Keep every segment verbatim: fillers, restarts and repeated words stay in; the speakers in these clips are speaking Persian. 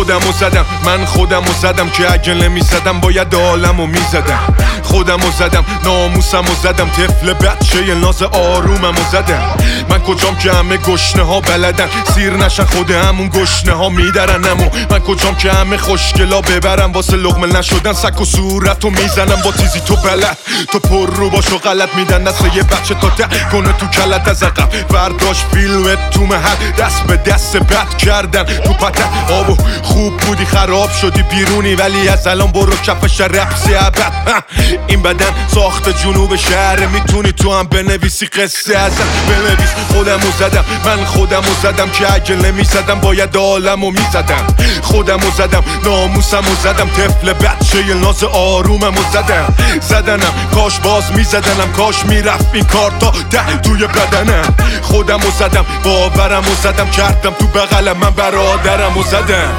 خودمو زدم من خودمو زدم که اگه نمیزدم باید عالمو میزدم خودمو زدم ناموسمو زدم طفل بچه ناز آروممو زدم من کجام که همه گشنه ها بلدن سیر نشن خود همون گشنه ها میدرنمو من کجام که همه خوشگلا ببرم واسه لقمه نشدن سک و صورتو میزنم با تیزی تو بلد تو پر رو باش و غلط میدن دست یه بچه تا ده کنه تو کلت از عقب برداشت فیلمت تو محل دست به دست بد کردن تو پتن آبو خوب بودی خراب شدی بیرونی ولی از الان برو کفش رپسی ابد این بدن ساخت جنوب شهر میتونی تو هم بنویسی قصه ازم بنویس خودمو زدم من خودمو زدم که اگه نمیزدم باید عالمو میزدم خودمو زدم ناموسمو زدم طفل بچه ناز آروممو زدم زدنم کاش باز میزدنم کاش میرفت این کار تا ده توی بدنم خودمو زدم باورمو زدم کردم تو بغلم من برادرمو زدم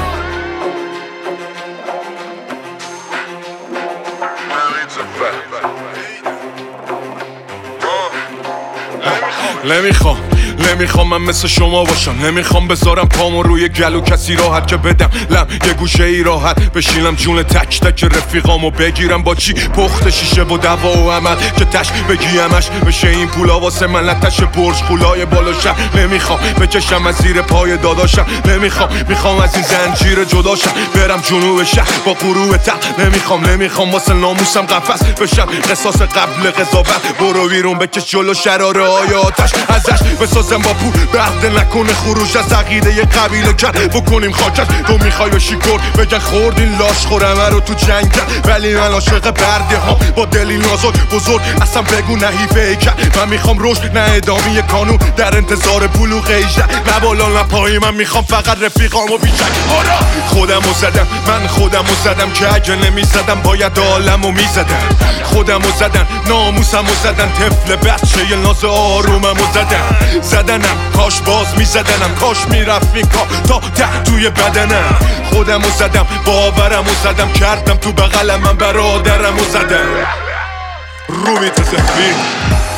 نمیخوام نمیخوام من مثل شما باشم نمیخوام بذارم پامو روی گلو کسی راحت که بدم لم یه گوشه ای راحت بشینم جون تک تک رفیقامو بگیرم با چی پخت شیشه و دوا و عمل که تش بگیمش بشه این پولا واسه من لتش برج خولای بالاشم نمیخوام بکشم از زیر پای داداشم نمیخوام میخوام از این زنجیر جداشم برم جنوب شهر با غروب تق نمیخوام نمیخوام واسه ناموسم قفس بشم قصاص قبل قضاوت برو بیرون بکش جلو شراره های آتش ازش بسازم با پول بهده نکنه خروج از عقیده یه قبیله کرد بکنیم خاکش تو میخوای بشی گرد بگن خوردین لاش خورمه رو تو جنگ کرد ولی من عاشق برده ها با دلی نازک بزرگ اصلا بگو نحیفه کرد من میخوام رشد نه ادامه قانون در انتظار بلوغ ایجا نه بالا نه پایی من میخوام فقط رفیقامو بیشک آرا خودمو زدم من خودمو زدم که اگه نمیزدم باید عالمو میزدم خودمو زدم ناموسمو زدم طفل بچه ناز آروممو زدم زدنم کاش باز میزدنم کاش میرفت این کار تا ده توی بدنم خودمو زدم باورمو زدم کردم تو بغلم من برادرمو زدم رومی تو زفیر